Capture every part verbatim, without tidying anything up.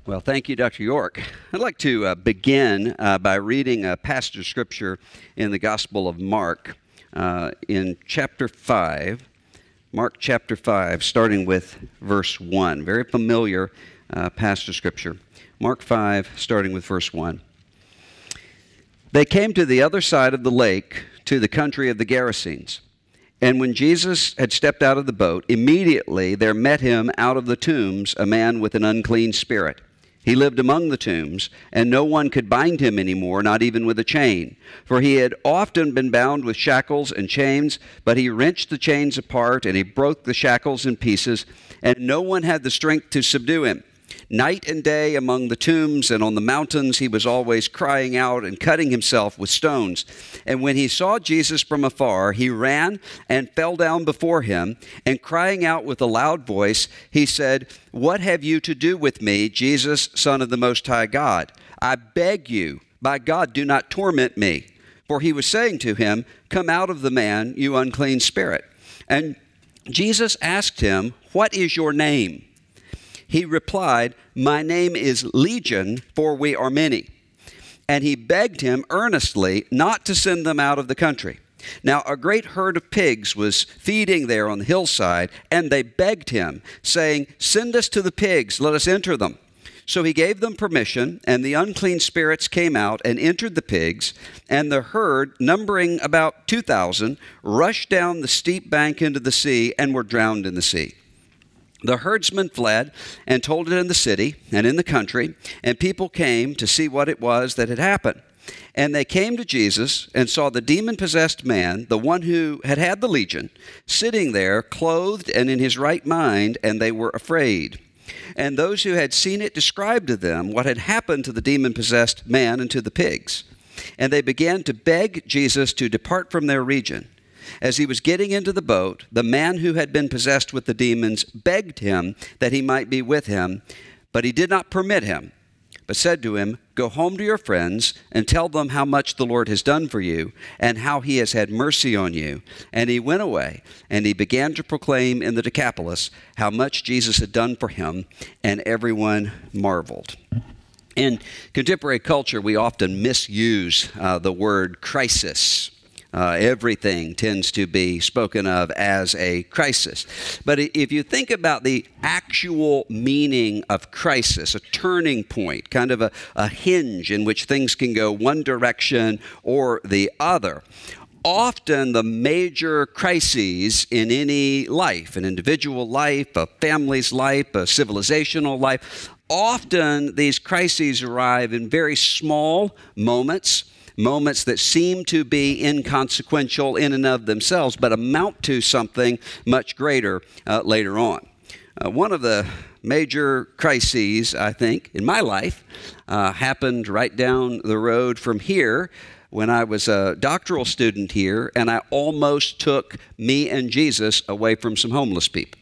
Well, thank you, Doctor York. I'd like to uh, begin uh, by reading a passage of Scripture in the Gospel of Mark uh, in chapter five, Mark chapter five, starting with verse one. Very familiar uh, passage of Scripture. Mark five, starting with verse one. They came to the other side of the lake, to the country of the Gerasenes. And when Jesus had stepped out of the boat, immediately there met him out of the tombs a man with an unclean spirit. He lived among the tombs, and no one could bind him anymore, not even with a chain. For he had often been bound with shackles and chains, but he wrenched the chains apart, and he broke the shackles in pieces, and no one had the strength to subdue him. Night and day among the tombs and on the mountains he was always crying out and cutting himself with stones. And when he saw Jesus from afar, he ran and fell down before him, and crying out with a loud voice, he said, "What have you to do with me, Jesus, Son of the Most High God? I beg you, by God, do not torment me." For he was saying to him, "Come out of the man, you unclean spirit." And Jesus asked him, "What is your name?" He replied, "My name is Legion, for we are many." And he begged him earnestly not to send them out of the country. Now a great herd of pigs was feeding there on the hillside, and they begged him, saying, "Send us to the pigs, let us enter them." So he gave them permission, and the unclean spirits came out and entered the pigs, and the herd, numbering about two thousand, rushed down the steep bank into the sea and were drowned in the sea. The herdsmen fled and told it in the city and in the country, and people came to see what it was that had happened. And they came to Jesus and saw the demon-possessed man, the one who had had the legion, sitting there clothed and in his right mind, and they were afraid. And those who had seen it described to them what had happened to the demon-possessed man and to the pigs. And they began to beg Jesus to depart from their region. As he was getting into the boat, the man who had been possessed with the demons begged him that he might be with him, but he did not permit him, but said to him, "Go home to your friends and tell them how much the Lord has done for you and how he has had mercy on you." And he went away, and he began to proclaim in the Decapolis how much Jesus had done for him, and everyone marveled. In contemporary culture, we often misuse uh, the word crisis. Uh, everything tends to be spoken of as a crisis. But if you think about the actual meaning of crisis, a turning point, kind of a, a hinge in which things can go one direction or the other, often the major crises in any life, an individual life, a family's life, a civilizational life, often these crises arrive in very small moments, moments that seem to be inconsequential in and of themselves, but amount to something much greater uh, later on. Uh, one of the major crises, I think, in my life uh, happened right down the road from here when I was a doctoral student here, and I almost took me and Jesus away from some homeless people.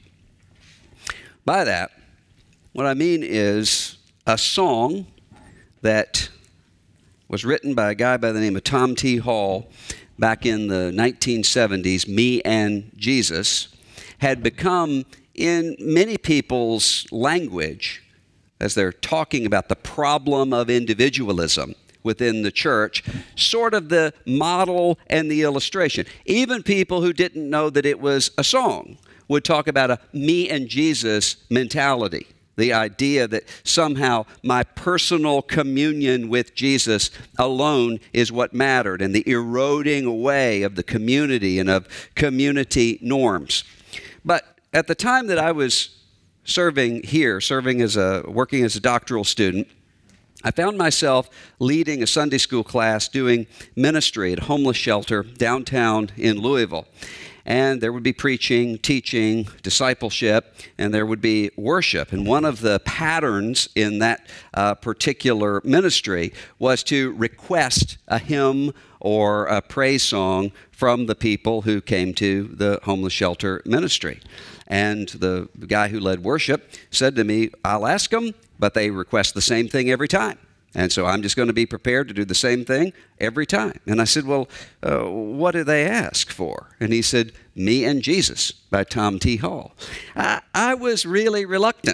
By that, what I mean is a song that was written by a guy by the name of Tom T. Hall back in the nineteen seventies, Me and Jesus, had become, in many people's language, as they're talking about the problem of individualism within the church, sort of the model and the illustration. Even people who didn't know that it was a song would talk about a me and Jesus mentality. The idea that somehow my personal communion with Jesus alone is what mattered, and the eroding away of the community and of community norms. But at the time that I was serving here, serving as a, working as a doctoral student, I found myself leading a Sunday school class doing ministry at a homeless shelter downtown in Louisville. And there would be preaching, teaching, discipleship, and there would be worship. And one of the patterns in that uh, particular ministry was to request a hymn or a praise song from the people who came to the homeless shelter ministry. And the guy who led worship said to me, "I'll ask them, but they request the same thing every time. And so I'm just going to be prepared to do the same thing every time." And I said, "Well, uh, what do they ask for?" And he said, "Me and Jesus" by Tom T. Hall. I, I was really reluctant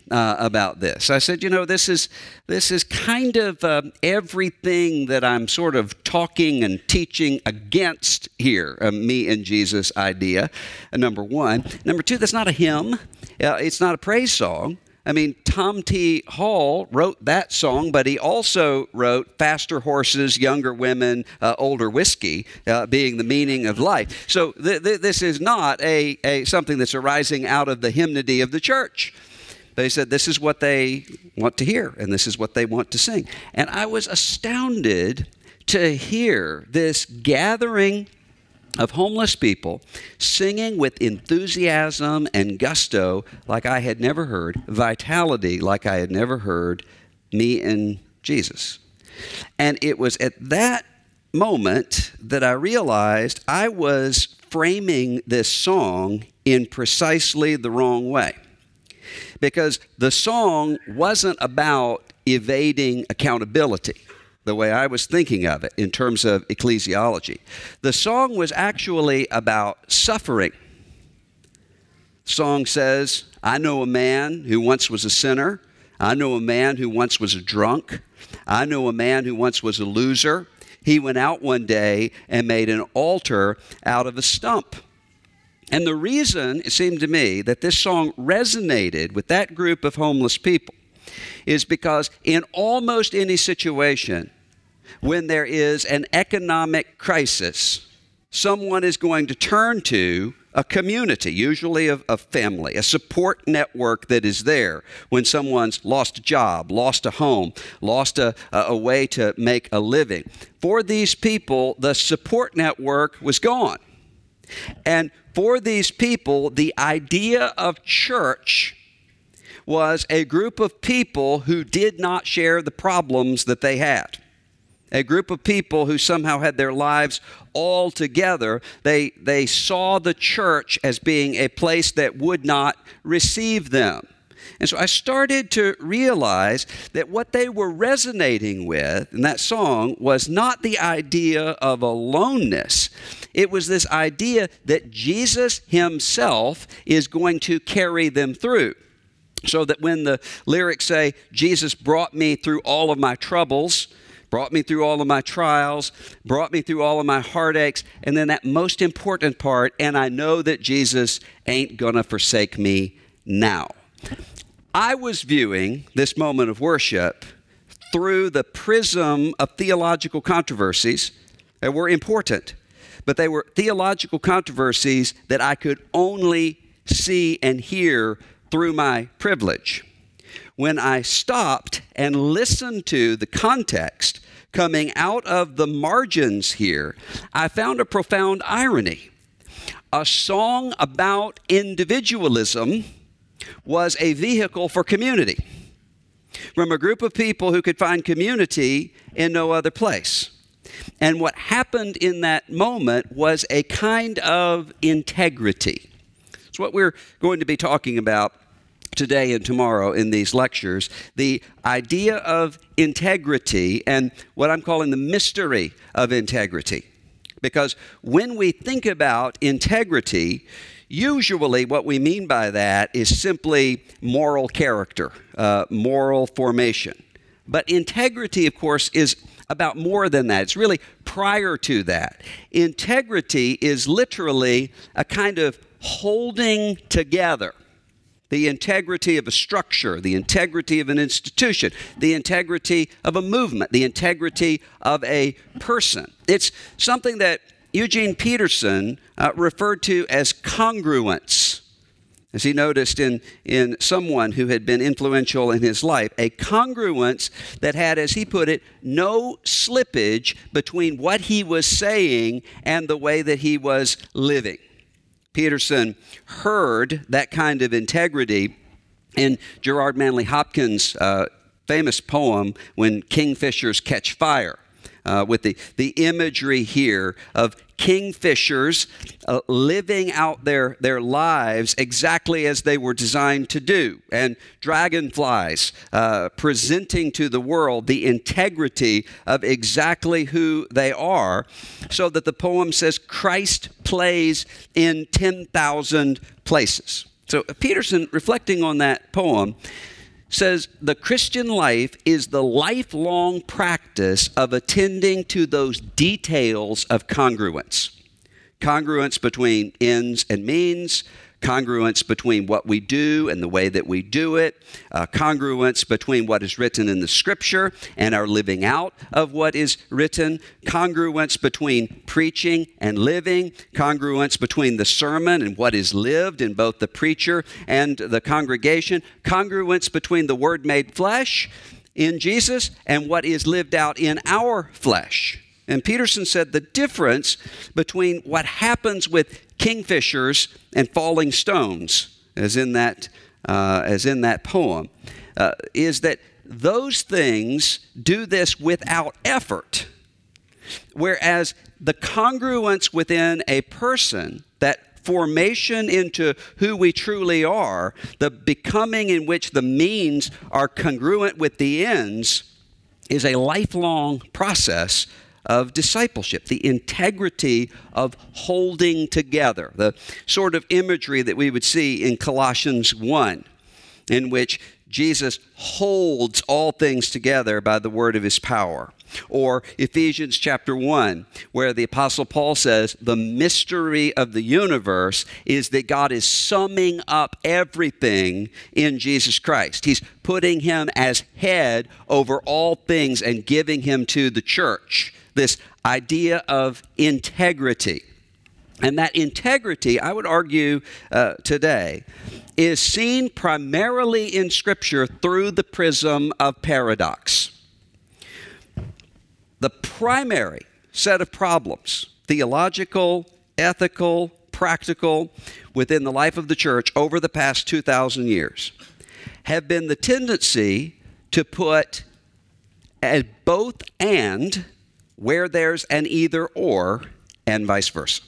uh, about this. I said, you know, this is this is kind of uh, everything that I'm sort of talking and teaching against here, uh, me and Jesus idea, uh, number one. Number two, that's not a hymn. Uh, it's not a praise song. I mean, Tom T. Hall wrote that song, but he also wrote Faster Horses, Younger Women, uh, Older Whiskey, uh, being the meaning of life. So th- th- this is not a, a something that's arising out of the hymnody of the church. They said this is what they want to hear, and this is what they want to sing. And I was astounded to hear this gathering of homeless people singing with enthusiasm and gusto like I had never heard, vitality like I had never heard, me and Jesus. And it was at that moment that I realized I was framing this song in precisely the wrong way. Because the song wasn't about evading accountability, the way I was thinking of it in terms of ecclesiology. The song was actually about suffering. The song says, I know a man who once was a sinner. I know a man who once was a drunk. I know a man who once was a loser. He went out one day and made an altar out of a stump. And the reason, it seemed to me, that this song resonated with that group of homeless people is because in almost any situation, when there is an economic crisis, someone is going to turn to a community, usually of a family, a support network that is there when someone's lost a job, lost a home, lost a, a way to make a living. For these people, the support network was gone. And for these people, the idea of church was a group of people who did not share the problems that they had. A group of people who somehow had their lives all together. They, they saw the church as being a place that would not receive them. And so I started to realize that what they were resonating with in that song was not the idea of aloneness. It was this idea that Jesus himself is going to carry them through. So that when the lyrics say, Jesus brought me through all of my troubles, brought me through all of my trials, brought me through all of my heartaches, and then that most important part, and I know that Jesus ain't gonna forsake me now. I was viewing this moment of worship through the prism of theological controversies that were important, but they were theological controversies that I could only see and hear through my privilege. When I stopped and listened to the context coming out of the margins here, I found a profound irony. A song about individualism was a vehicle for community from a group of people who could find community in no other place. And what happened in that moment was a kind of integrity. It's what we're going to be talking about today and tomorrow in these lectures, the idea of integrity and what I'm calling the mystery of integrity. Because when we think about integrity, usually what we mean by that is simply moral character, uh, moral formation. But integrity, of course, is about more than that. It's really prior to that. Integrity is literally a kind of holding together. The integrity of a structure, the integrity of an institution, the integrity of a movement, the integrity of a person. It's something that Eugene Peterson uh, referred to as congruence, as he noticed in, in someone who had been influential in his life, a congruence that had, as he put it, no slippage between what he was saying and the way that he was living. Peterson heard that kind of integrity in Gerard Manley Hopkins' uh, famous poem, When Kingfishers Catch Fire, uh, with the, the imagery here of kingfishers uh, living out their, their lives exactly as they were designed to do, and dragonflies uh, presenting to the world the integrity of exactly who they are, so that the poem says Christ plays in ten thousand places. So Peterson, reflecting on that poem, says the Christian life is the lifelong practice of attending to those details of congruence. Congruence between ends and means, congruence between what we do and the way that we do it, uh, congruence between what is written in the Scripture and our living out of what is written, congruence between preaching and living, congruence between the sermon and what is lived in both the preacher and the congregation, congruence between the Word made flesh in Jesus and what is lived out in our flesh. And Peterson said the difference between what happens with kingfishers and falling stones, as in that, uh, as in that poem, uh, is that those things do this without effort, whereas the congruence within a person, that formation into who we truly are, the becoming in which the means are congruent with the ends, is a lifelong process of discipleship, the integrity of holding together, the sort of imagery that we would see in Colossians one, in which Jesus holds all things together by the word of his power. Or Ephesians chapter one, where the Apostle Paul says, the mystery of the universe is that God is summing up everything in Jesus Christ. He's putting him as head over all things and giving him to the church. This idea of integrity. And that integrity, I would argue uh, today, is seen primarily in Scripture through the prism of paradox. The primary set of problems, theological, ethical, practical, within the life of the church over the past two thousand years, have been the tendency to put a both and where there's an either or, and vice versa.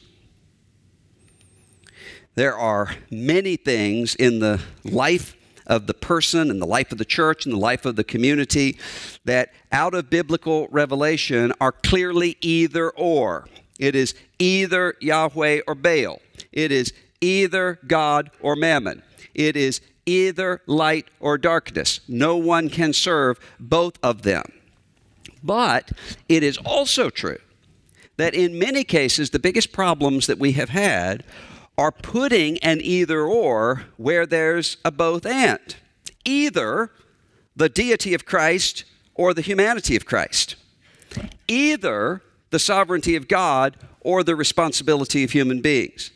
There are many things in the life of the person, in the life of the church, in the life of the community, that out of biblical revelation are clearly either or. It is either Yahweh or Baal. It is either God or Mammon. It is either light or darkness. No one can serve both of them. But it is also true that in many cases, the biggest problems that we have had are putting an either or where there's a both and. Either the deity of Christ or the humanity of Christ. Either the sovereignty of God or the responsibility of human beings.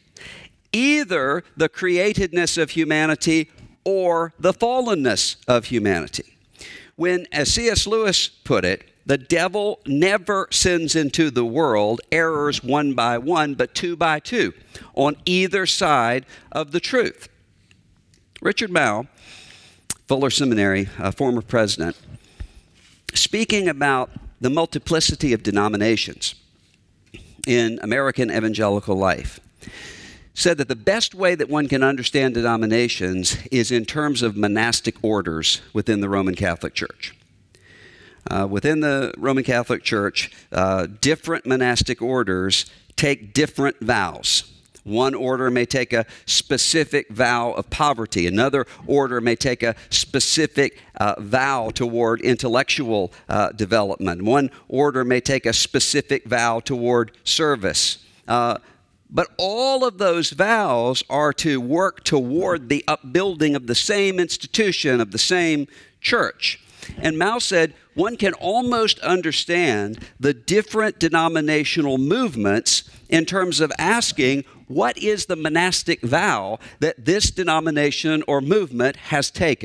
Either the createdness of humanity or the fallenness of humanity. When, as C S Lewis put it, the devil never sends into the world errors one by one, but two by two, on either side of the truth. Richard Mouw, Fuller Seminary, a former president, speaking about the multiplicity of denominations in American evangelical life, said that the best way that one can understand denominations is in terms of monastic orders within the Roman Catholic Church. Uh, within the Roman Catholic Church, uh, different monastic orders take different vows. One order may take a specific vow of poverty. Another order may take a specific uh, vow toward intellectual uh, development. One order may take a specific vow toward service. Uh, But all of those vows are to work toward the upbuilding of the same institution, of the same church. And Mouw said one can almost understand the different denominational movements in terms of asking, what is the monastic vow that this denomination or movement has taken?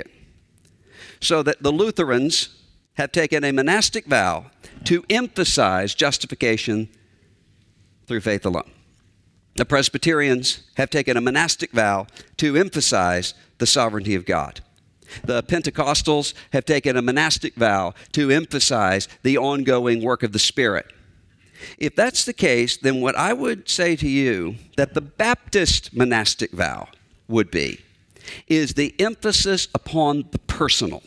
So that the Lutherans have taken a monastic vow to emphasize justification through faith alone. The Presbyterians have taken a monastic vow to emphasize the sovereignty of God. The Pentecostals have taken a monastic vow to emphasize the ongoing work of the Spirit. If that's the case, then what I would say to you that the Baptist monastic vow would be is the emphasis upon the personal.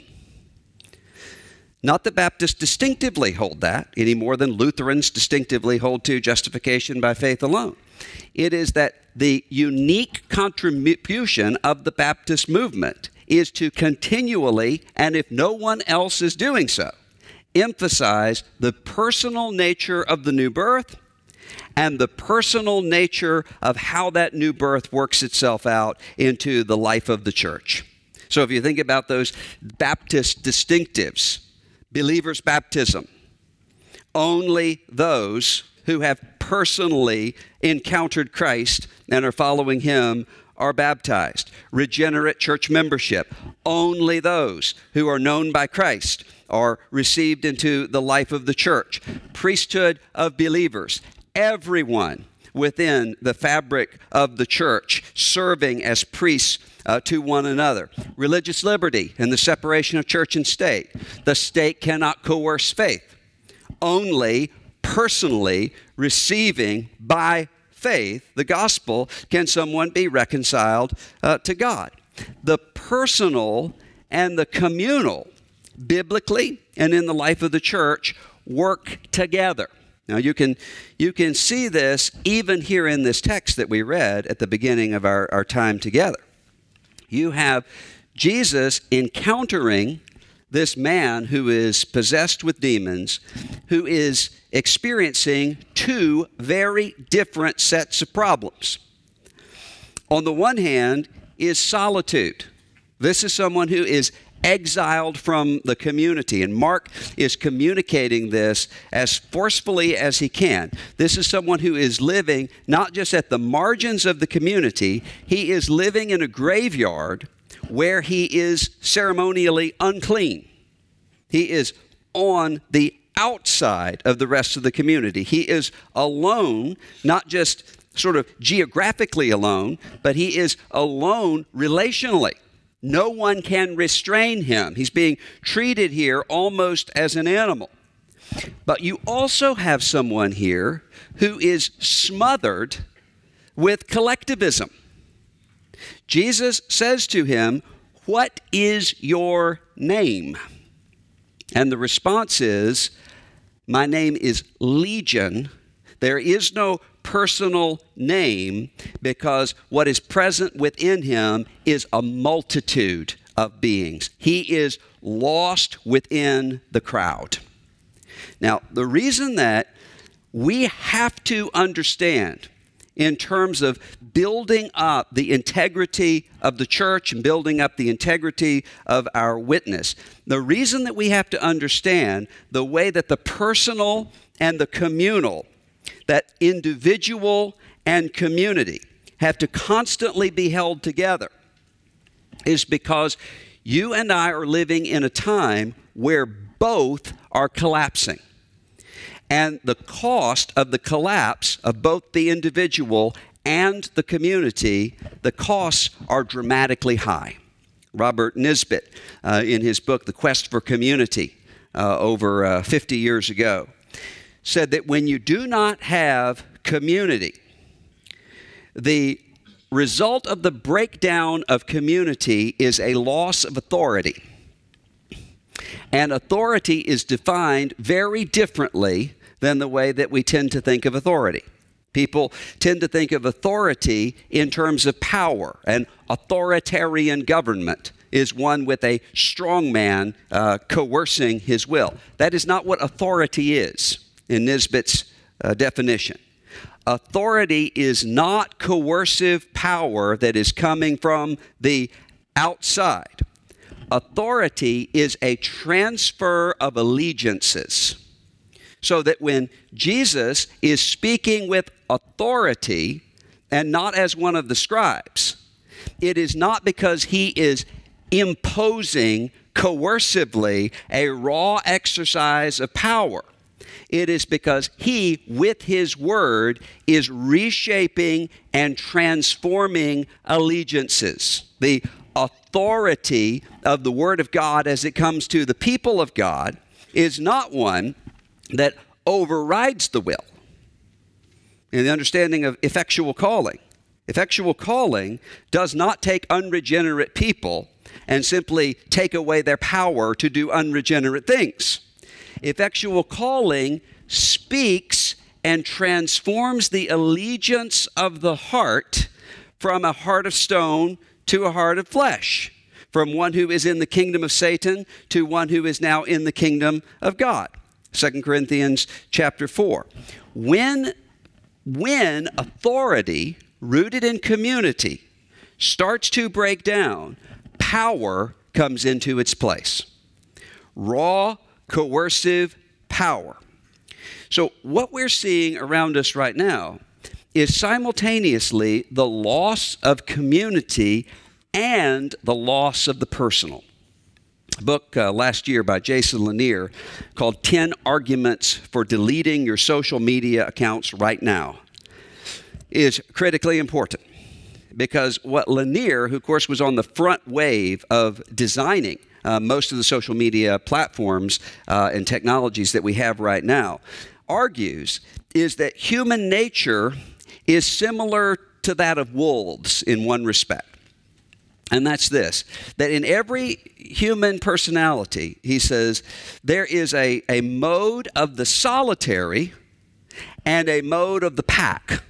Not that Baptists distinctively hold that any more than Lutherans distinctively hold to justification by faith alone. It is that the unique contribution of the Baptist movement is to continually, and if no one else is doing so, emphasize the personal nature of the new birth and the personal nature of how that new birth works itself out into the life of the church. So if you think about those Baptist distinctives, believer's baptism, only those who have personally encountered Christ and are following him are baptized. Regenerate church membership, only those who are known by Christ are received into the life of the church. Priesthood of believers, everyone within the fabric of the church serving as priests uh, to one another. Religious liberty and the separation of church and state. The state cannot coerce faith. Only personally receiving by faith the gospel can someone be reconciled uh, to God. The personal and the communal, biblically and in the life of the church, work together. Now you can you can see this even here in this text that we read at the beginning of our, our time together. You have Jesus encountering this man who is possessed with demons, who is experiencing two very different sets of problems. On the one hand is solitude. This is someone who is exiled from the community, and Mark is communicating this as forcefully as he can. This is someone who is living not just at the margins of the community, he is living in a graveyard where he is ceremonially unclean. He is on the outside of the rest of the community. He is alone, not just sort of geographically alone, but he is alone relationally. No one can restrain him. He's being treated here almost as an animal. But you also have someone here who is smothered with collectivism. Jesus says to him, "What is your name?" And the response is, "My name is Legion." There is no personal name because what is present within him is a multitude of beings. He is lost within the crowd. Now, the reason that we have to understand in terms of building up the integrity of the church and building up the integrity of our witness, the reason that we have to understand the way that the personal and the communal, that individual and community have to constantly be held together is because you and I are living in a time where both are collapsing. And the cost of the collapse of both the individual and the community, the costs are dramatically high. Robert Nisbet, uh, in his book, The Quest for Community, uh, over uh, fifty years ago, said that when you do not have community, the result of the breakdown of community is a loss of authority. And authority is defined very differently than the way that we tend to think of authority. People tend to think of authority in terms of power, and authoritarian government is one with a strong man uh, coercing his will. That is not what authority is in Nisbet's uh, definition. Authority is not coercive power that is coming from the outside. Authority is a transfer of allegiances. So that when Jesus is speaking with authority and not as one of the scribes, it is not because he is imposing coercively a raw exercise of power. It is because he, with his word, is reshaping and transforming allegiances. The authority of the word of God as it comes to the people of God is not one that overrides the will. In the understanding of effectual calling, effectual calling does not take unregenerate people and simply take away their power to do unregenerate things. Effectual calling speaks and transforms the allegiance of the heart from a heart of stone to a heart of flesh, from one who is in the kingdom of Satan to one who is now in the kingdom of God. Second Corinthians chapter four. When, when authority rooted in community starts to break down, power comes into its place. Raw, coercive power. So what we're seeing around us right now is simultaneously the loss of community and the loss of the personal. A book uh, last year by Jason Lanier called ten Arguments for Deleting Your Social Media Accounts Right Now is critically important, because what Lanier, who of course was on the front wave of designing uh, most of the social media platforms uh, and technologies that we have right now, argues is that human nature is similar to that of wolves in one respect. And that's this, that in every human personality, he says, there is a, a mode of the solitary and a mode of the pack.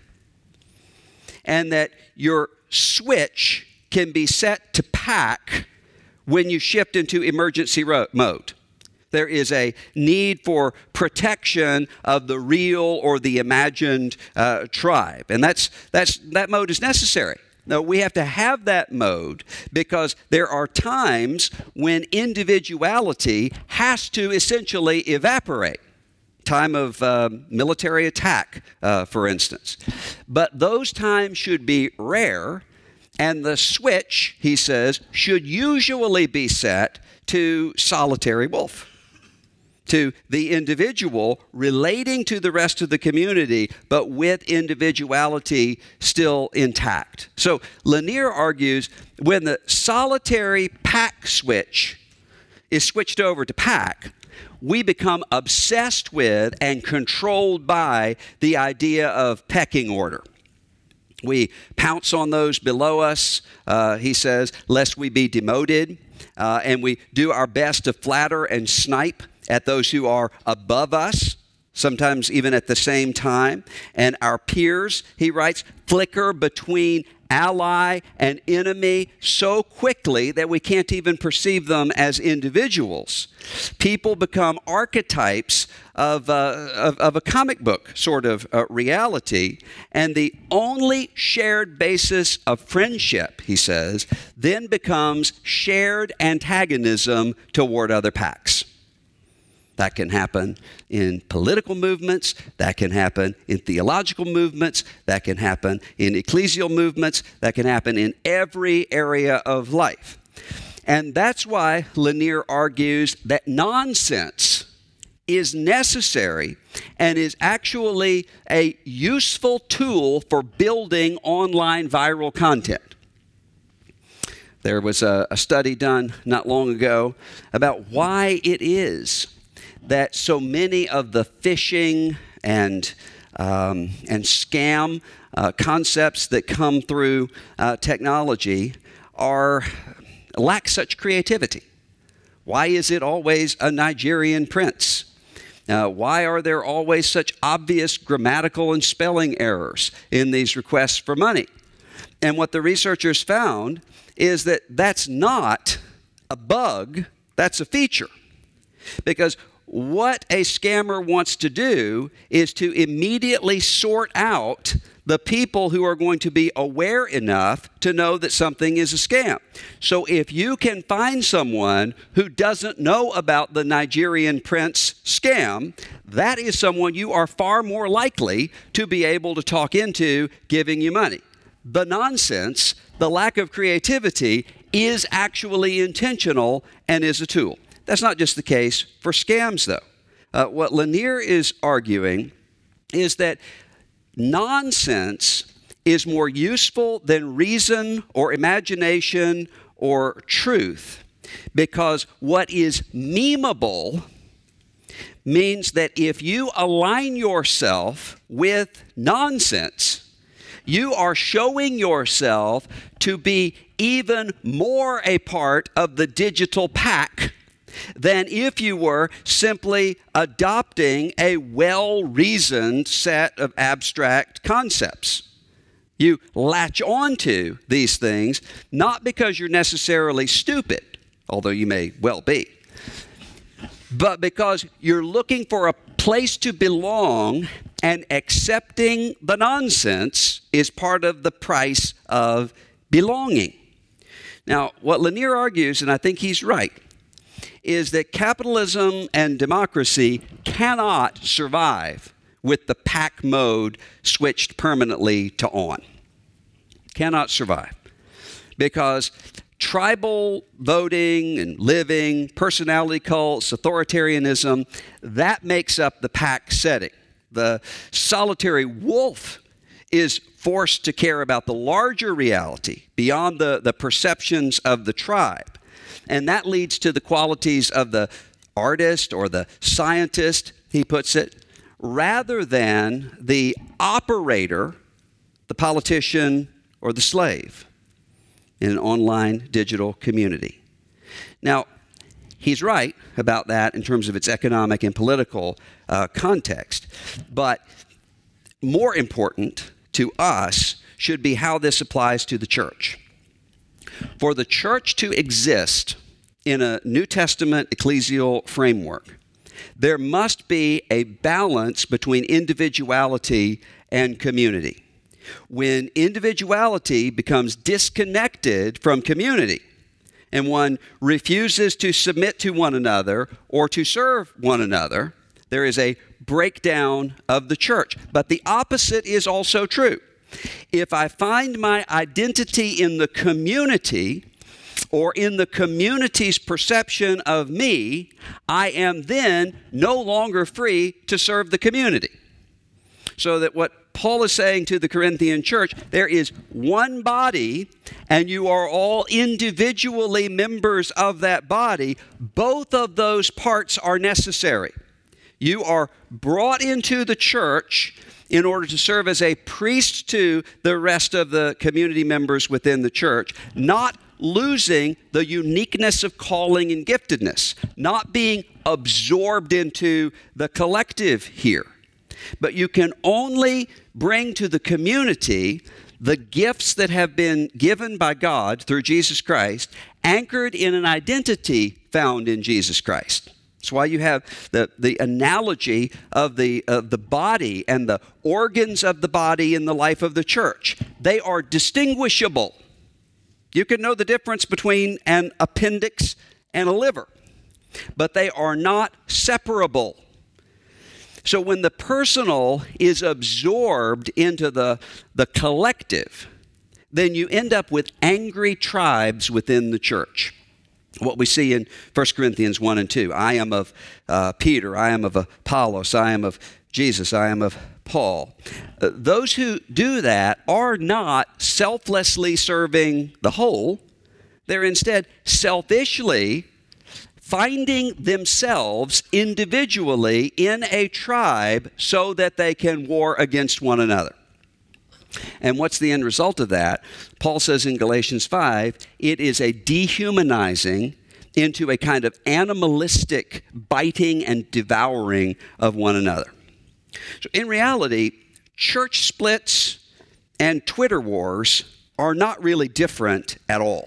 And that your switch can be set to pack when you shift into emergency ro- mode. There is a need for protection of the real or the imagined uh, tribe. And that's, that's, that mode is necessary. No, we have to have that mode because there are times when individuality has to essentially evaporate. Time of uh, military attack, uh, for instance. But those times should be rare, and the switch, he says, should usually be set to solitary wolf, to the individual relating to the rest of the community, but with individuality still intact. So Lanier argues when the solitary pack switch is switched over to pack, we become obsessed with and controlled by the idea of pecking order. We pounce on those below us, uh, he says, lest we be demoted, uh, and we do our best to flatter and snipe at those who are above us, sometimes even at the same time. And our peers, he writes, flicker between ally and enemy so quickly that we can't even perceive them as individuals. People become archetypes of, uh, of, of a comic book sort of uh, reality, and the only shared basis of friendship, he says, then becomes shared antagonism toward other packs. That can happen in political movements, that can happen in theological movements, that can happen in ecclesial movements, that can happen in every area of life. And that's why Lanier argues that nonsense is necessary and is actually a useful tool for building online viral content. There was a, a study done not long ago about why it is that so many of the phishing and um, and scam uh, concepts that come through uh, technology are lack such creativity. Why is it always a Nigerian prince? Uh, why are there always such obvious grammatical and spelling errors in these requests for money? And what the researchers found is that that's not a bug, that's a feature. Because what a scammer wants to do is to immediately sort out the people who are going to be aware enough to know that something is a scam. So if you can find someone who doesn't know about the Nigerian prince scam, that is someone you are far more likely to be able to talk into giving you money. The nonsense, the lack of creativity, is actually intentional and is a tool. That's not just the case for scams, though. Uh, what Lanier is arguing is that nonsense is more useful than reason or imagination or truth, because what is memeable means that if you align yourself with nonsense, you are showing yourself to be even more a part of the digital pack than if you were simply adopting a well-reasoned set of abstract concepts. You latch onto these things, not because you're necessarily stupid, although you may well be, but because you're looking for a place to belong, and accepting the nonsense is part of the price of belonging. Now, what Lanier argues, and I think he's right, is that capitalism and democracy cannot survive with the pack mode switched permanently to on. Cannot survive. Because tribal voting and living, personality cults, authoritarianism, that makes up the pack setting. The solitary wolf is forced to care about the larger reality beyond the, the perceptions of the tribe. And that leads to the qualities of the artist or the scientist, he puts it, rather than the operator, the politician, or the slave in an online digital community. Now, he's right about that in terms of its economic and political uh, context. But more important to us should be how this applies to the church. For the church to exist in a New Testament ecclesial framework, there must be a balance between individuality and community. When individuality becomes disconnected from community, and one refuses to submit to one another or to serve one another, there is a breakdown of the church. But the opposite is also true. If I find my identity in the community or in the community's perception of me, I am then no longer free to serve the community. So that what Paul is saying to the Corinthian church, there is one body, and you are all individually members of that body. Both of those parts are necessary. You are brought into the church in order to serve as a priest to the rest of the community members within the church, not losing the uniqueness of calling and giftedness, not being absorbed into the collective here. But you can only bring to the community the gifts that have been given by God through Jesus Christ, anchored in an identity found in Jesus Christ. That's why you have the, the analogy of the, of the body and the organs of the body in the life of the church. They are distinguishable. You can know the difference between an appendix and a liver, but they are not separable. So when the personal is absorbed into the, the collective, then you end up with angry tribes within the church. What we see in First Corinthians one and two, I am of uh, Peter, I am of Apollos, I am of Jesus, I am of Paul. Uh, those who do that are not selflessly serving the whole. They're instead selfishly finding themselves individually in a tribe so that they can war against one another. And what's the end result of that? Paul says in Galatians five, it is a dehumanizing into a kind of animalistic biting and devouring of one another. So in reality, church splits and Twitter wars are not really different at all,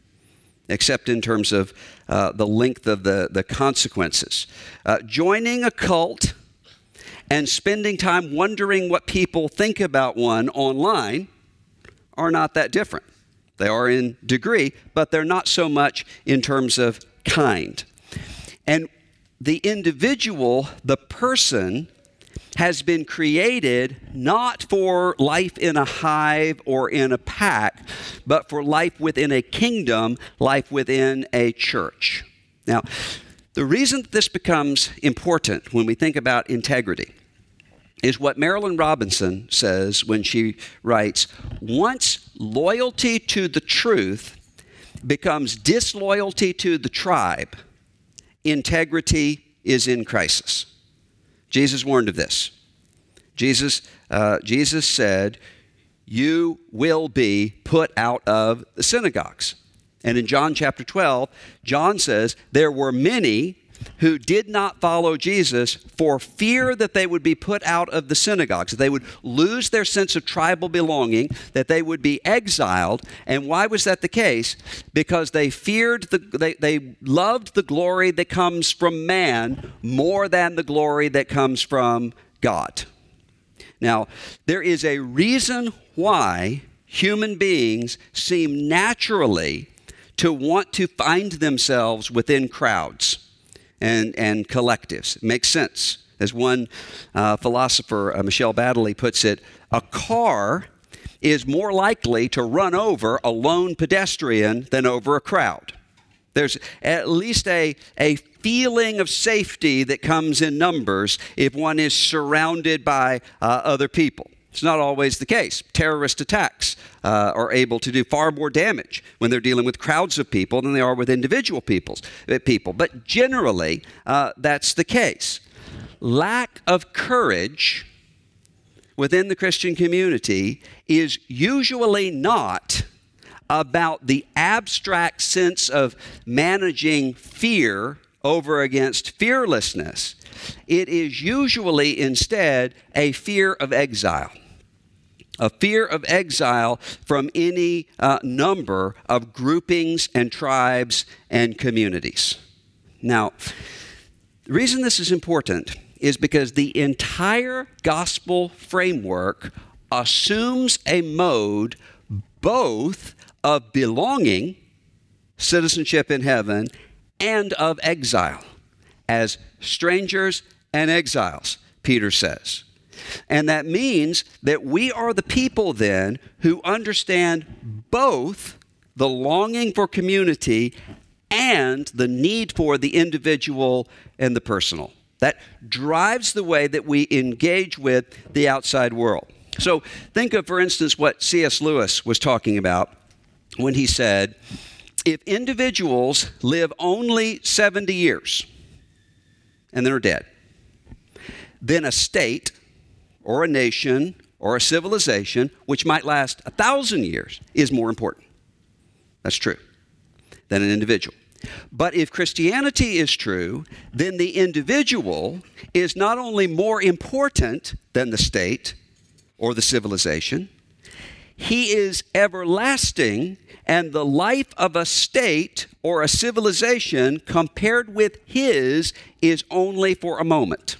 except in terms of uh, the length of the, the consequences. Uh, joining a cult and spending time wondering what people think about one online are not that different. They are in degree, but they're not so much in terms of kind. And the individual, the person, has been created not for life in a hive or in a pack, but for life within a kingdom, life within a church. Now, the reason that this becomes important when we think about integrity is what Marilyn Robinson says when she writes, once loyalty to the truth becomes disloyalty to the tribe, integrity is in crisis. Jesus warned of this. Jesus, uh, Jesus said, you will be put out of the synagogues. And in John chapter twelve, John says, there were many who did not follow Jesus for fear that they would be put out of the synagogues, that they would lose their sense of tribal belonging, that they would be exiled. And why was that the case? Because they feared, the, they, they loved the glory that comes from man more than the glory that comes from God. Now, there is a reason why human beings seem naturally to want to find themselves within crowds and, and collectives. It makes sense. As one uh, philosopher, uh, Michel Baddeley, puts it, a car is more likely to run over a lone pedestrian than over a crowd. There's at least a, a feeling of safety that comes in numbers if one is surrounded by uh, other people. It's not always the case. Terrorist attacks uh, are able to do far more damage when they're dealing with crowds of people than they are with individual peoples, uh, people. But generally, uh, that's the case. Lack of courage within the Christian community is usually not about the abstract sense of managing fear over against fearlessness. It is usually instead a fear of exile. A fear of exile from any uh, number of groupings and tribes and communities. Now, the reason this is important is because the entire gospel framework assumes a mode both of belonging, citizenship in heaven, and of exile, as strangers and exiles, Peter says. And that means that we are the people then who understand both the longing for community and the need for the individual and the personal. That drives the way that we engage with the outside world. So think of, for instance, what C S Lewis was talking about when he said, if individuals live only seventy years and then are dead, then a state or a nation or a civilization, which might last a thousand years, is more important. That's true, than an individual. But if Christianity is true, then the individual is not only more important than the state or the civilization, he is everlasting, and the life of a state or a civilization compared with his is only for a moment.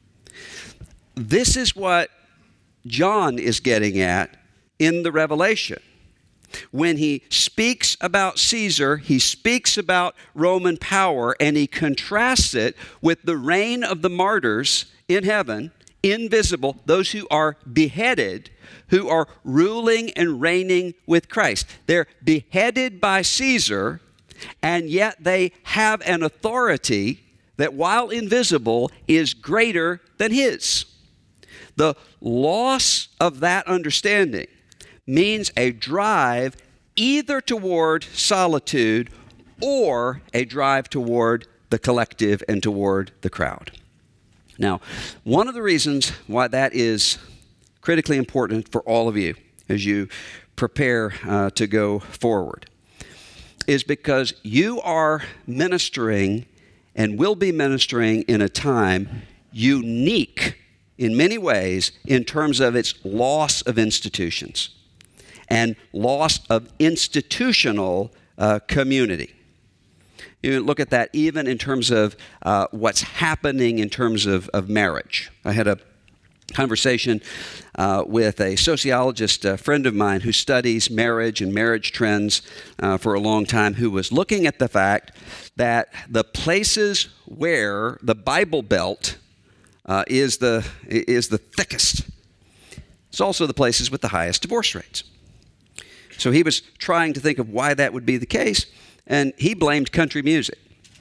This is what John is getting at in the Revelation. When he speaks about Caesar, he speaks about Roman power, and he contrasts it with the reign of the martyrs in heaven, invisible, those who are beheaded, who are ruling and reigning with Christ. They're beheaded by Caesar, and yet they have an authority that, while invisible, is greater than his. The loss of that understanding means a drive either toward solitude or a drive toward the collective and toward the crowd. Now, one of the reasons why that is critically important for all of you as you prepare uh, to go forward is because you are ministering and will be ministering in a time unique in many ways in terms of its loss of institutions and loss of institutional uh, community. You look at that even in terms of uh, what's happening in terms of, of marriage. I had a conversation uh, with a sociologist, a friend of mine who studies marriage and marriage trends uh, for a long time, who was looking at the fact that the places where the Bible Belt uh, is the is the thickest, it's also the places with the highest divorce rates. So he was trying to think of why that would be the case, and he blamed country music.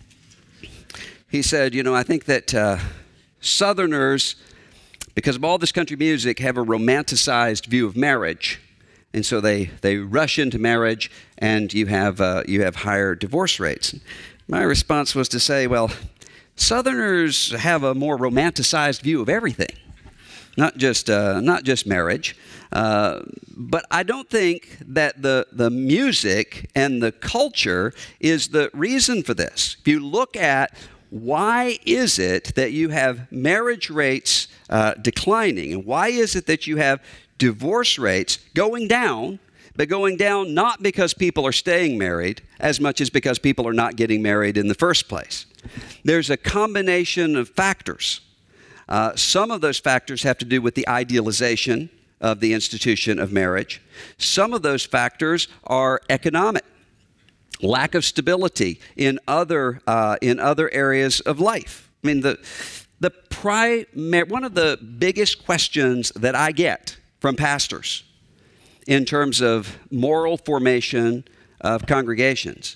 He said, you know, I think that uh, Southerners, because of all this country music, have a romanticized view of marriage, and so they, they rush into marriage, and you have uh, you have higher divorce rates. My response was to say, well, Southerners have a more romanticized view of everything, not just uh, not just marriage. Uh, but I don't think that the, the music and the culture is the reason for this. If you look at why is it that you have marriage rates uh, declining? And why is it that you have divorce rates going down, but going down not because people are staying married as much as because people are not getting married in the first place? There's a combination of factors. Uh, some of those factors have to do with the idealization of the institution of marriage. Some of those factors are economic. Lack of stability in other uh, in other areas of life. I mean, the the pri- one of the biggest questions that I get from pastors in terms of moral formation of congregations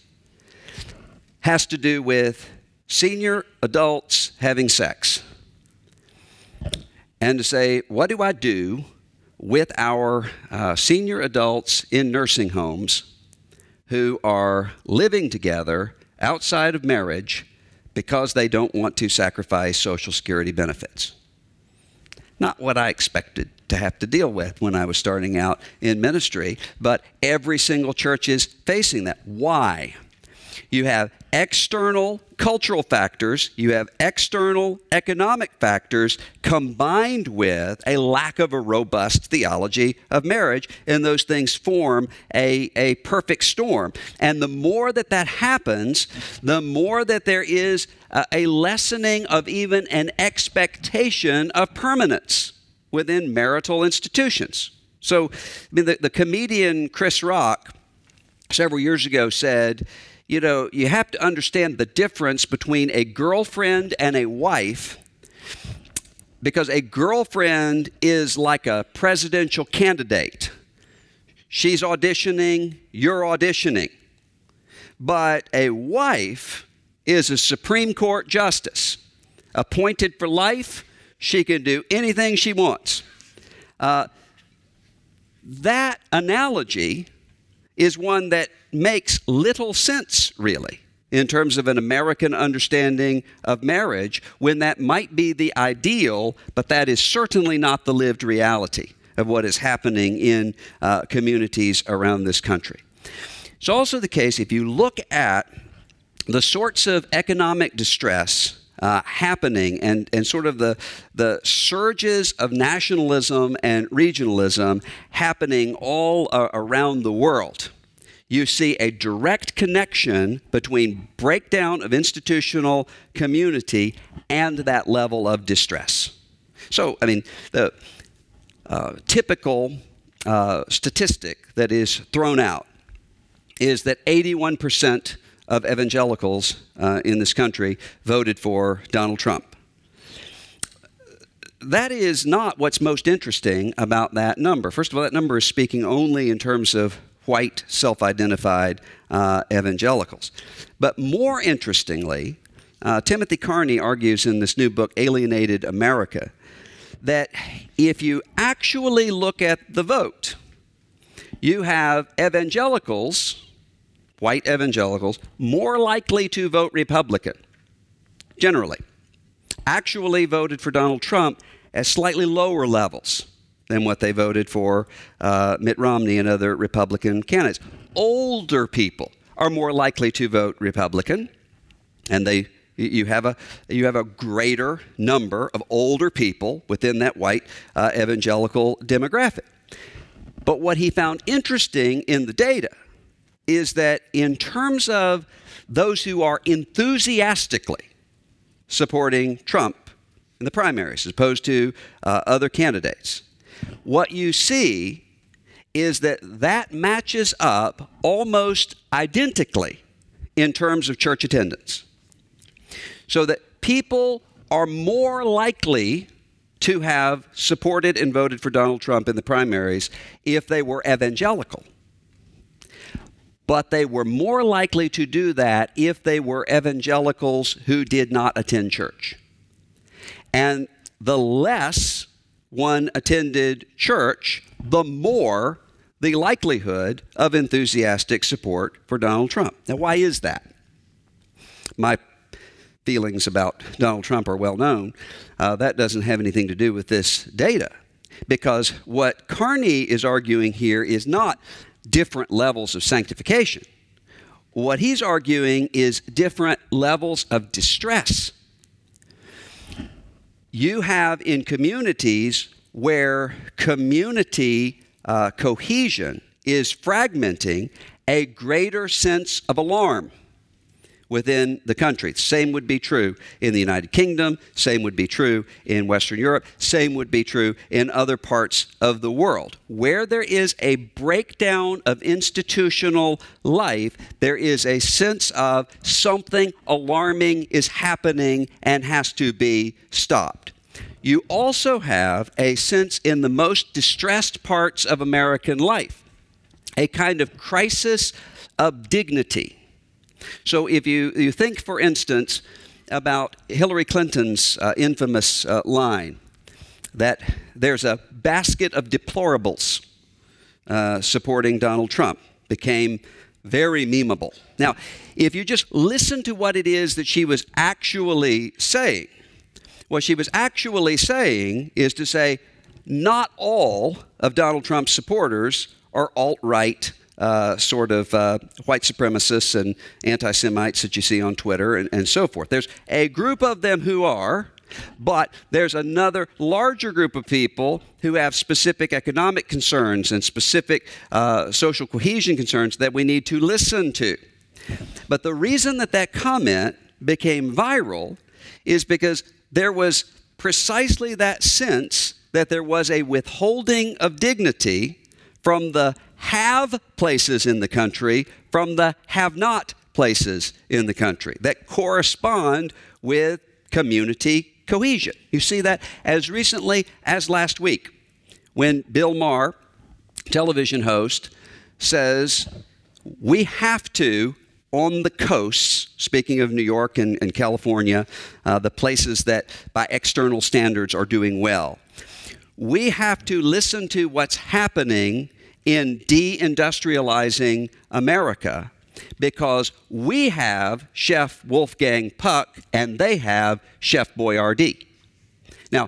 has to do with senior adults having sex, and to say, what do I do with our uh, senior adults in nursing homes who are living together outside of marriage because they don't want to sacrifice Social Security benefits? Not what I expected to have to deal with when I was starting out in ministry, but every single church is facing that. Why? You have external cultural factors, you have external economic factors combined with a lack of a robust theology of marriage, and those things form a, a perfect storm. And the more that that happens, the more that there is a, a lessening of even an expectation of permanence within marital institutions. So I mean, the, the comedian Chris Rock several years ago said, you know, you have to understand the difference between a girlfriend and a wife, because a girlfriend is like a presidential candidate. She's auditioning, you're auditioning. But a wife is a Supreme Court justice, appointed for life. She can do anything she wants. Uh, that analogy is one that makes little sense, really, in terms of an American understanding of marriage, when that might be the ideal, but that is certainly not the lived reality of what is happening in uh, communities around this country. It's also the case, if you look at the sorts of economic distress Uh, happening and, and sort of the, the surges of nationalism and regionalism happening all uh, around the world, you see a direct connection between breakdown of institutional community and that level of distress. So, I mean, the uh, typical uh, statistic that is thrown out is that eighty-one percent of evangelicals uh, in this country voted for Donald Trump. That is not what's most interesting about that number. First of all, that number is speaking only in terms of white, self-identified uh, evangelicals. But more interestingly, uh, Timothy Carney argues in this new book, Alienated America, that if you actually look at the vote, you have evangelicals, white evangelicals, more likely to vote Republican, generally, actually voted for Donald Trump at slightly lower levels than what they voted for uh, Mitt Romney and other Republican candidates. Older people are more likely to vote Republican, and they you have a you have a greater number of older people within that white uh, evangelical demographic. But what he found interesting in the data is that in terms of those who are enthusiastically supporting Trump in the primaries as opposed to uh, other candidates, what you see is that that matches up almost identically in terms of church attendance. So that people are more likely to have supported and voted for Donald Trump in the primaries if they were evangelical. But they were more likely to do that if they were evangelicals who did not attend church. And the less one attended church, the more the likelihood of enthusiastic support for Donald Trump. Now, why is that? My feelings about Donald Trump are well known. Uh, that doesn't have anything to do with this data, because what Carney is arguing here is not different levels of sanctification. What he's arguing is different levels of distress. You have in communities where community uh, cohesion is fragmenting a greater sense of alarm within the country. Same would be true in the United Kingdom, same would be true in Western Europe, same would be true in other parts of the world. Where there is a breakdown of institutional life, there is a sense of something alarming is happening and has to be stopped. You also have a sense in the most distressed parts of American life, a kind of crisis of dignity. So if you, you think, for instance, about Hillary Clinton's uh, infamous uh, line that there's a basket of deplorables uh, supporting Donald Trump, became very memeable. Now, if you just listen to what it is that she was actually saying, what she was actually saying is to say, not all of Donald Trump's supporters are alt-right Uh, sort of uh, white supremacists and anti-Semites that you see on Twitter and, and so forth. There's a group of them who are, but there's another larger group of people who have specific economic concerns and specific uh, social cohesion concerns that we need to listen to. But the reason that that comment became viral is because there was precisely that sense that there was a withholding of dignity from the have places in the country from the have not places in the country that correspond with community cohesion. You see that as recently as last week when Bill Maher, television host, says we have to, on the coasts, speaking of New York and, and California, uh, the places that by external standards are doing well, we have to listen to what's happening in deindustrializing America because we have Chef Wolfgang Puck and they have Chef Boyardee. Now,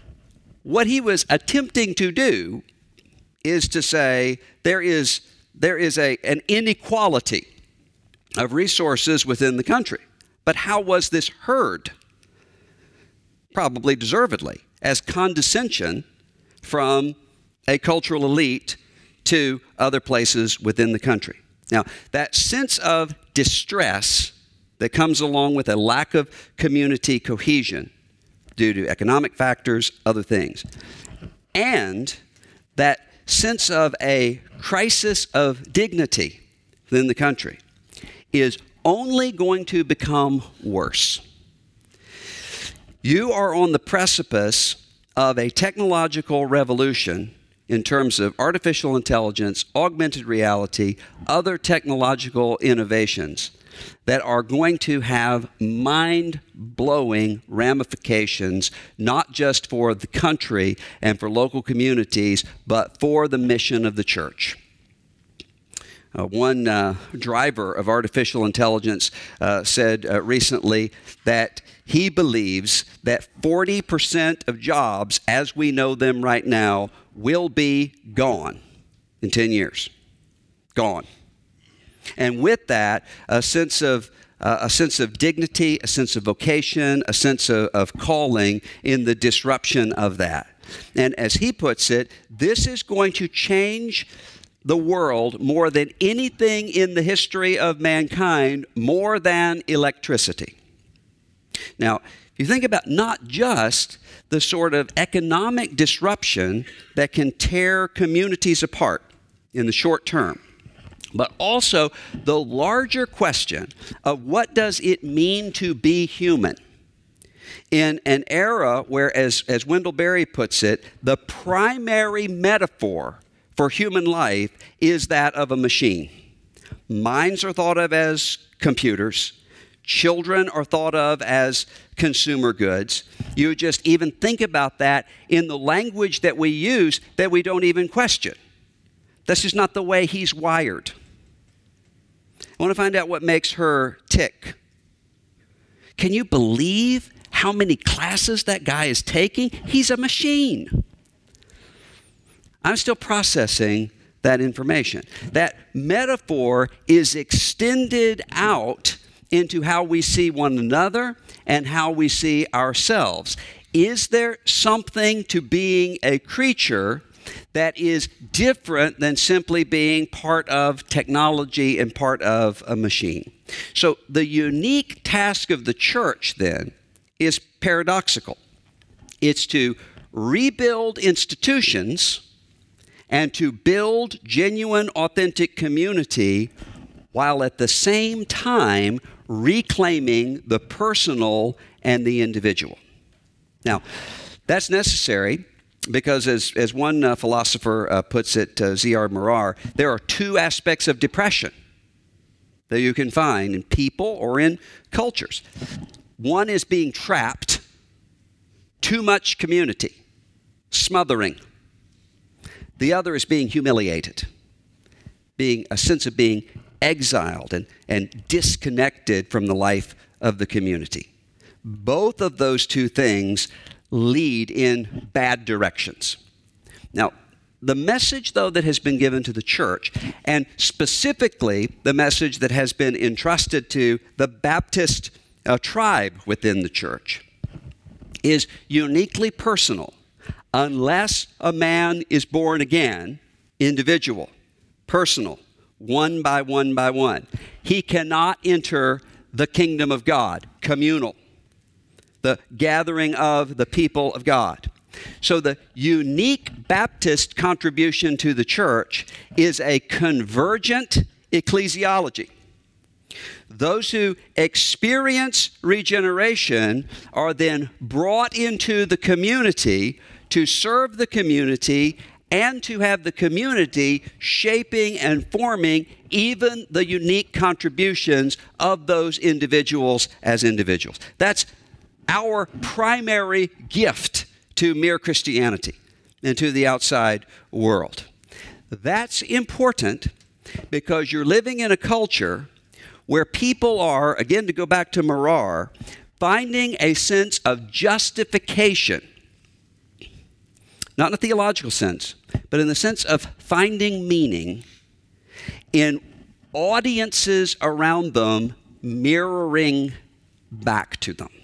what he was attempting to do is to say there is, there is a, an inequality of resources within the country. But how was this heard? Probably deservedly, as condescension from a cultural elite to other places within the country. Now, that sense of distress that comes along with a lack of community cohesion due to economic factors, other things, and that sense of a crisis of dignity within the country is only going to become worse. You are on the precipice of a technological revolution in terms of artificial intelligence, augmented reality, other technological innovations that are going to have mind-blowing ramifications, not just for the country and for local communities, but for the mission of the church. Uh, one uh, driver of artificial intelligence uh, said uh, recently that he believes that forty percent of jobs as we know them right now will be gone in ten years. Gone. And with that, a sense of uh, a sense of dignity, a sense of vocation, a sense of, of calling in the disruption of that. And as he puts it, this is going to change the world more than anything in the history of mankind, more than electricity. Now, if you think about not just the sort of economic disruption that can tear communities apart in the short term, but also the larger question of what does it mean to be human in an era where, as, as Wendell Berry puts it, the primary metaphor for human life is that of a machine. Minds are thought of as computers. Children are thought of as consumer goods. You just even think about that in the language that we use that we don't even question. That's just not the way he's wired. I want to find out what makes her tick. Can you believe how many classes that guy is taking? He's a machine. I'm still processing that information. That metaphor is extended out into how we see one another and how we see ourselves. Is there something to being a creature that is different than simply being part of technology and part of a machine? So the unique task of the church then is paradoxical. It's to rebuild institutions and to build genuine, authentic community while at the same time reclaiming the personal and the individual. Now, that's necessary because as, as one uh, philosopher uh, puts it, uh, Z R Morar, there are two aspects of depression that you can find in people or in cultures. One is being trapped, too much community, smothering. The other is being humiliated, being a sense of being exiled and, and disconnected from the life of the community. Both of those two things lead in bad directions. Now, the message, though, that has been given to the church, and specifically the message that has been entrusted to the Baptist uh, tribe within the church, is uniquely personal. Unless a man is born again, individual, personal, one by one by one, he cannot enter the kingdom of God, communal, the gathering of the people of God. So the unique Baptist contribution to the church is a convergent ecclesiology. Those who experience regeneration are then brought into the community to serve the community and to have the community shaping and forming even the unique contributions of those individuals as individuals. That's our primary gift to mere Christianity and to the outside world. That's important because you're living in a culture where people are, again to go back to Morar, finding a sense of justification, not in a theological sense, but in the sense of finding meaning in audiences around them mirroring back to them.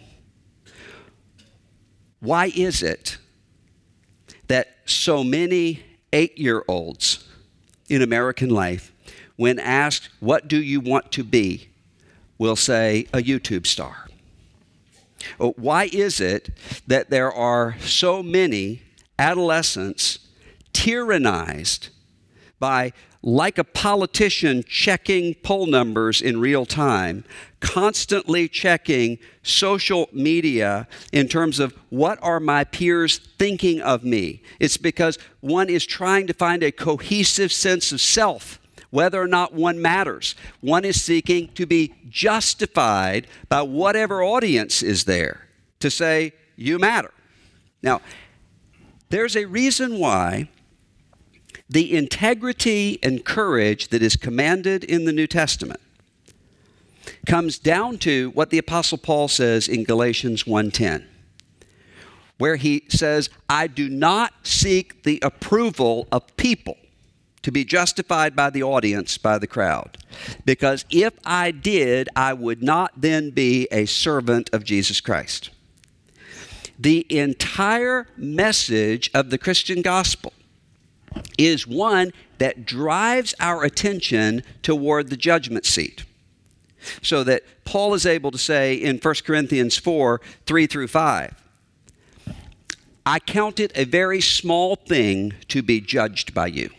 Why is it that so many eight-year-olds in American life, when asked, what do you want to be, will say a YouTube star? Why is it that there are so many adolescents tyrannized by, like a politician checking poll numbers in real time, constantly checking social media in terms of what are my peers thinking of me? It's because one is trying to find a cohesive sense of self, whether or not one matters. One is seeking to be justified by whatever audience is there to say, you matter. Now, there's a reason why the integrity and courage that is commanded in the New Testament comes down to what the Apostle Paul says in Galatians one ten, where he says, I do not seek the approval of people to be justified by the audience, by the crowd, because if I did, I would not then be a servant of Jesus Christ. The entire message of the Christian gospel is one that drives our attention toward the judgment seat. So that Paul is able to say in First Corinthians four, three through five, I count it a very small thing to be judged by you.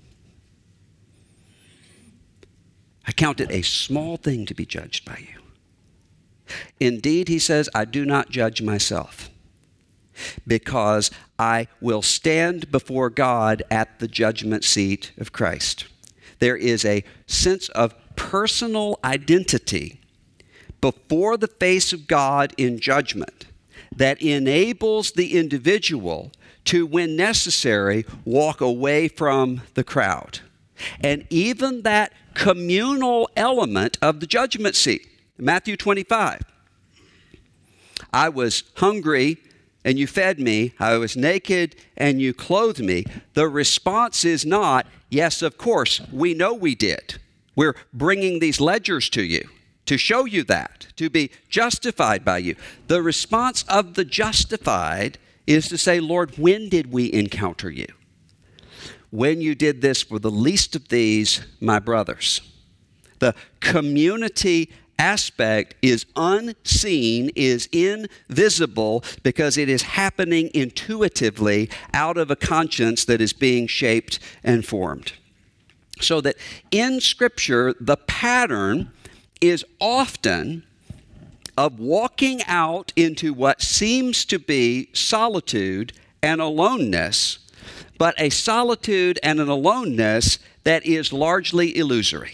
I count it a small thing to be judged by you. Indeed, he says, I do not judge myself, because I will stand before God at the judgment seat of Christ. There is a sense of personal identity before the face of God in judgment that enables the individual to, when necessary, walk away from the crowd. And even that communal element of the judgment seat, Matthew twenty-five. I was hungry and you fed me. I was naked and you clothed me. The response is not, yes, of course, we know we did. We're bringing these ledgers to you to show you that, to be justified by you. The response of the justified is to say, Lord, when did we encounter you? When you did this for the least of these, my brothers. The community aspect is unseen, is invisible, because it is happening intuitively out of a conscience that is being shaped and formed. So that in Scripture, the pattern is often of walking out into what seems to be solitude and aloneness, but a solitude and an aloneness that is largely illusory.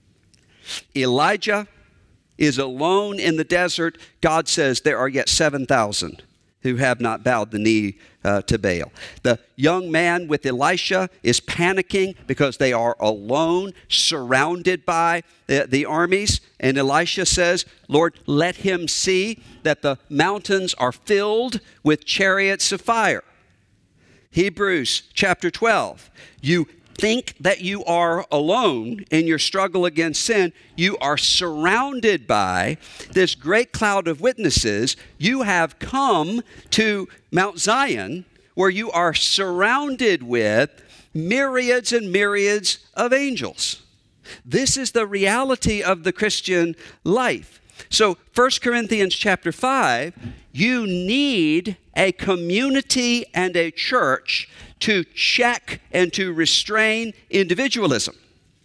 Elijah is alone in the desert. God says there are yet seven thousand who have not bowed the knee uh, to Baal. The young man with Elisha is panicking because they are alone, surrounded by the, the armies. And Elisha says, Lord, let him see that the mountains are filled with chariots of fire. Hebrews chapter twelve, you think that you are alone in your struggle against sin. You are surrounded by this great cloud of witnesses. You have come to Mount Zion, where you are surrounded with myriads and myriads of angels. This is the reality of the Christian life. So First Corinthians chapter five, you need a community and a church to check and to restrain individualism.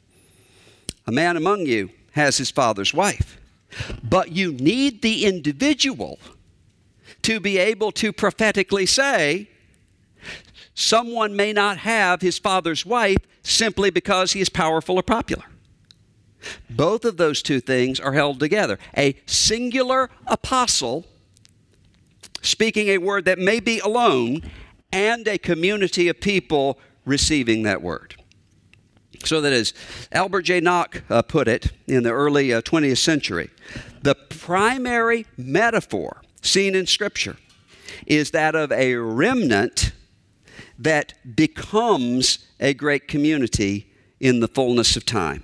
A man among you has his father's wife, but you need the individual to be able to prophetically say, someone may not have his father's wife simply because he is powerful or popular. Both of those two things are held together. A singular apostle speaking a word that may be alone, and a community of people receiving that word. So that as Albert J. Nock uh, put it in the early uh, twentieth century, the primary metaphor seen in Scripture is that of a remnant that becomes a great community in the fullness of time.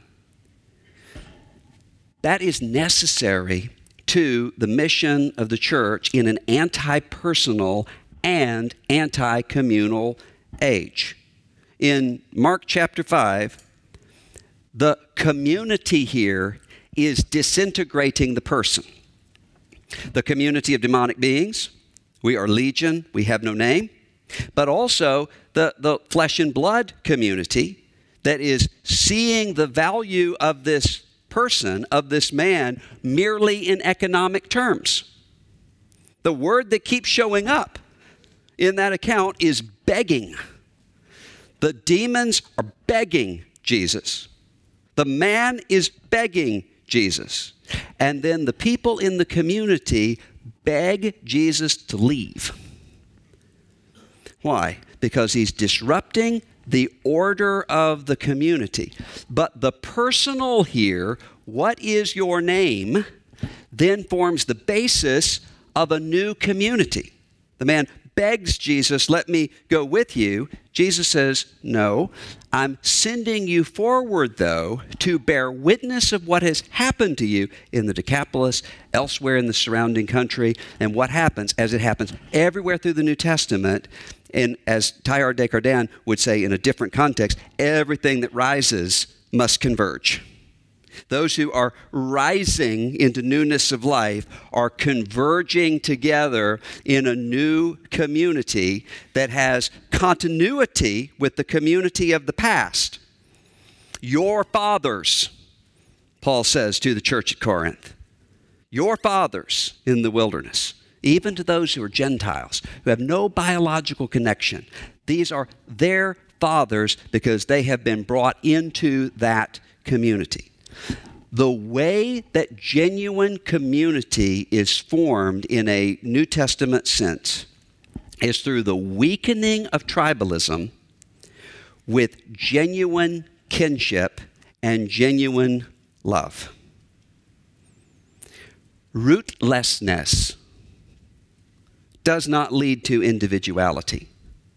That is necessary to the mission of the church in an anti-personal and anti-communal age. In Mark chapter five, the community here is disintegrating the person. The community of demonic beings, we are legion, we have no name, but also the, the flesh and blood community that is seeing the value of this person, of this man, merely in economic terms. The word that keeps showing up in that account is begging. The demons are begging Jesus. The man is begging Jesus. And then the people in the community beg Jesus to leave. Why? Because he's disrupting the order of the community. But the personal here, what is your name, then forms the basis of a new community. The man begs Jesus, let me go with you. Jesus says, no, I'm sending you forward, though, to bear witness of what has happened to you in the Decapolis, elsewhere in the surrounding country, and what happens as it happens everywhere through the New Testament. And as Teilhard de Chardin would say in a different context, everything that rises must converge. Those who are rising into newness of life are converging together in a new community that has continuity with the community of the past. Your fathers, Paul says to the church at Corinth, your fathers in the wilderness, even to those who are Gentiles, who have no biological connection, these are their fathers because they have been brought into that community. The way that genuine community is formed in a New Testament sense is through the weakening of tribalism with genuine kinship and genuine love. Rootlessness does not lead to individuality.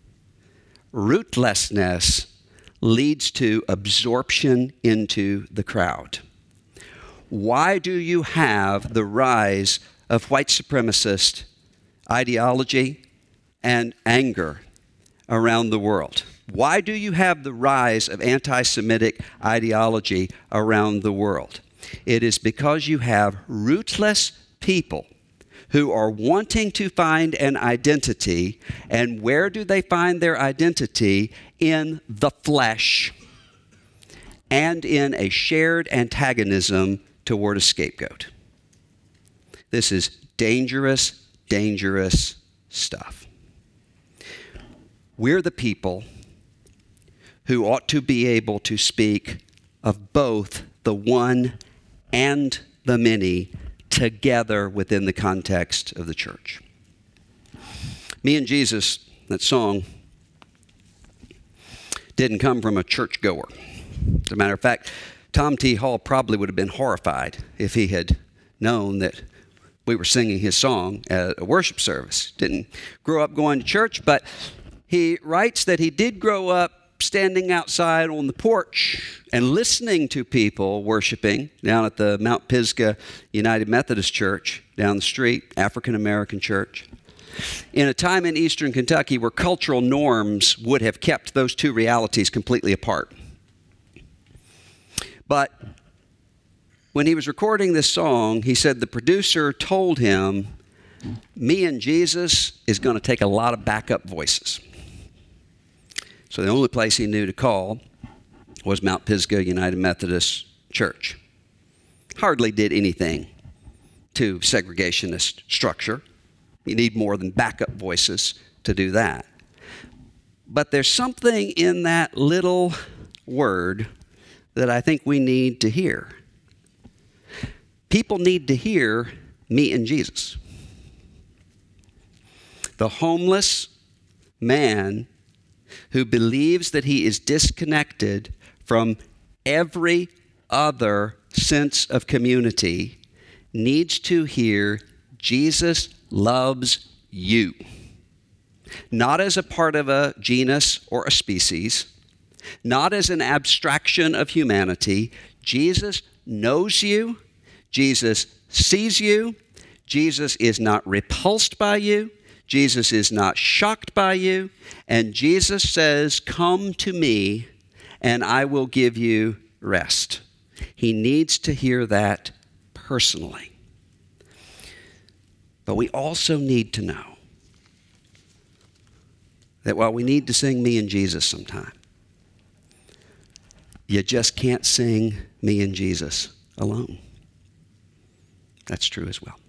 Rootlessness leads to absorption into the crowd. Why do you have the rise of white supremacist ideology and anger around the world? Why do you have the rise of anti-Semitic ideology around the world? It is because you have rootless people who are wanting to find an identity. And where do they find their identity? In the flesh and in a shared antagonism toward a scapegoat. This is dangerous, dangerous stuff. We're the people who ought to be able to speak of both the one and the many together within the context of the church. Me and Jesus, that song, didn't come from a churchgoer. As a matter of fact, Tom T. Hall probably would have been horrified if he had known that we were singing his song at a worship service. Didn't grow up going to church, but he writes that he did grow up standing outside on the porch and listening to people worshiping down at the Mount Pisgah United Methodist Church down the street, African American church, in a time in eastern Kentucky where cultural norms would have kept those two realities completely apart. But when he was recording this song, he said the producer told him, "Me and Jesus is going to take a lot of backup voices." So the only place he knew to call was Mount Pisgah United Methodist Church. Hardly did anything to segregationist structure. You need more than backup voices to do that. But there's something in that little word that I think we need to hear. People need to hear me and Jesus. The homeless man who believes that he is disconnected from every other sense of community needs to hear Jesus loves you. Not as a part of a genus or a species, not as an abstraction of humanity. Jesus knows you. Jesus sees you. Jesus is not repulsed by you. Jesus is not shocked by you. And Jesus says, "Come to me and I will give you rest." He needs to hear that personally. But we also need to know that while we need to sing me and Jesus sometime, you just can't sing me and Jesus alone. That's true as well.